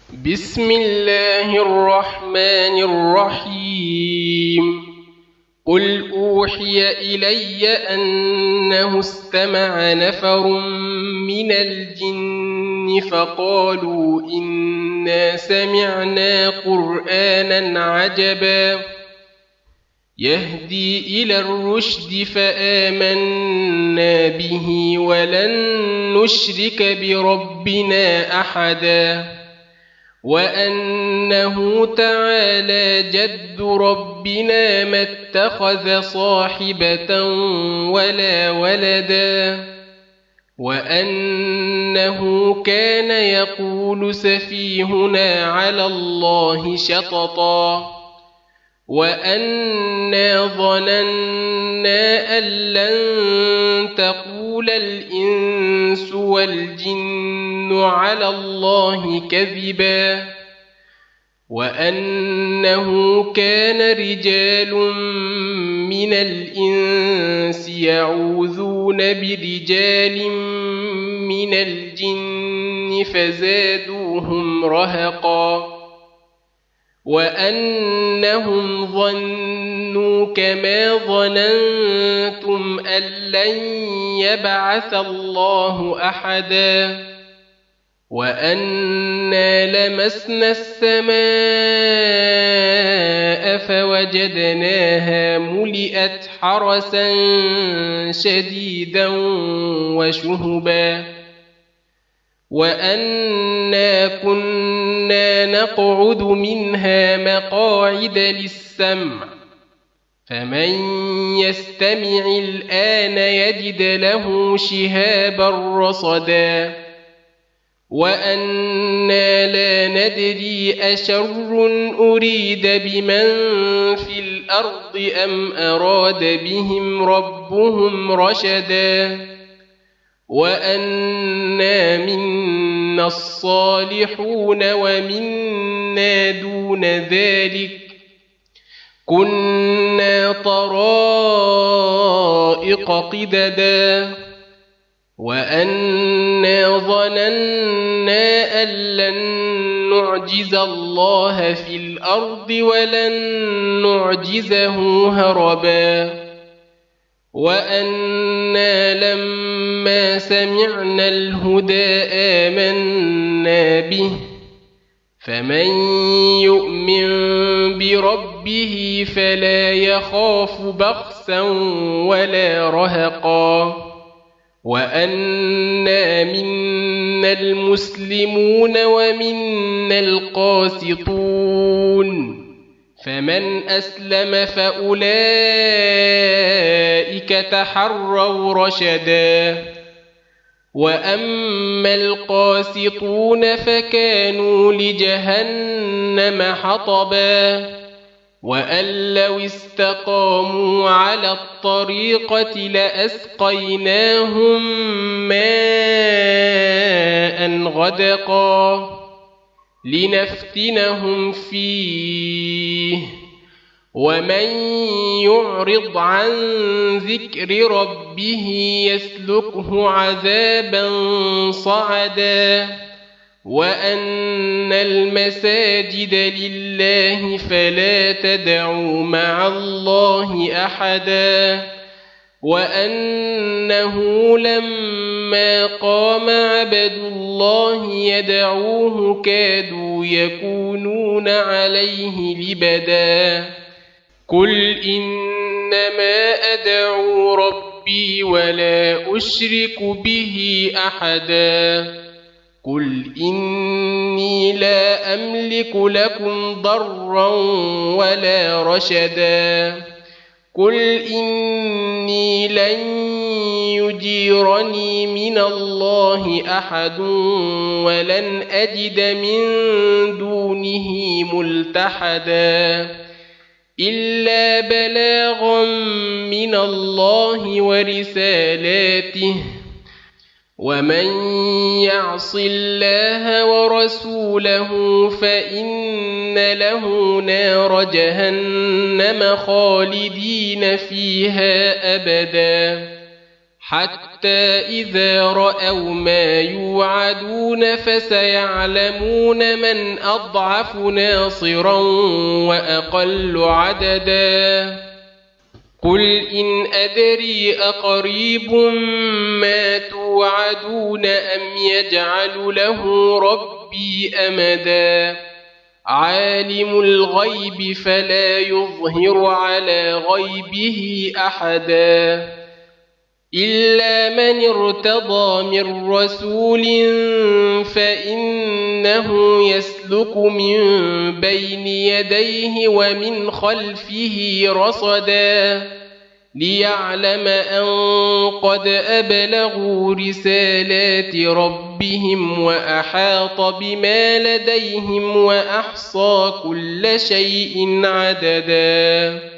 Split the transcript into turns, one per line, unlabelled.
بسم الله الرحمن الرحيم. قل أوحي إلي أنه استمع نفر من الجن فقالوا إنا سمعنا قرآنا عجبا يهدي إلى الرشد فآمنا به ولن نشرك بربنا أحدا وأنه تعالى جد ربنا ما اتخذ صاحبة ولا ولدا وأنه كان يقول سفيهنا على الله شططا وأنا ظننا أن لن تقول الإنس والجن على الله كذبا وأنه كان رجال من الإنس يعوذون برجال من الجن فزادوهم رهقا وأنهم ظنوا كما ظننتم أن لن يبعث الله أحدا وأنا لمسنا السماء فوجدناها ملئت حرسا شديدا وشهبا وأنا كنا نقعد منها مقاعد للسمع فمن يستمع الآن يجد له شهابا رصدا وأنا لا ندري أشر أريد بمن في الأرض أم أراد بهم ربهم رشدا وأنا منا الصالحون ومنا دون ذلك كنا طرائق قددا وأنا ظننا أن لن نعجز الله في الأرض ولن نعجزه هربا وأنا لما سمعنا الهدى آمنا به فمن يؤمن بربه فلا يخاف بخسا ولا رهقا وأنا منا المسلمون ومنا القاسطون فمن أسلم فأولئك تحروا رشدا وأما القاسطون فكانوا لجهنم حطبا وأن لو استقاموا على الطريقة لأسقيناهم ماء غدقا لنفتنهم فيه ومن يعرض عن ذكر ربه يسلكه عذابا صعدا وأن المساجد لله فلا تدعوا مع الله أحدا وأنه لما قام عبد الله يدعوه كادوا يكونون عليه لبدا قل إنما أدعو ربي ولا أشرك به أحدا قل إني لا أملك لكم ضرا ولا رشدا قل إني لن يجيرني من الله أحد ولن أجد من دونه ملتحدا إلا بلاغا من الله ورسالاته ومن يعص الله ورسوله فإن له نار جهنم خالدين فيها أبدا حتى إذا رأوا ما يوعدون فسيعلمون من أضعف ناصرا وأقل عددا قل إن أدري أقريب ما توعدون أم يجعل له ربي أمدا عالم الغيب فلا يظهر على غيبه أحدا إلا من ارتضى من رسول فإنه يسلك من بين يديه ومن خلفه رصدا ليعلم أن قد أبلغوا رسالات ربهم وأحاط بما لديهم وأحصى كل شيء عددا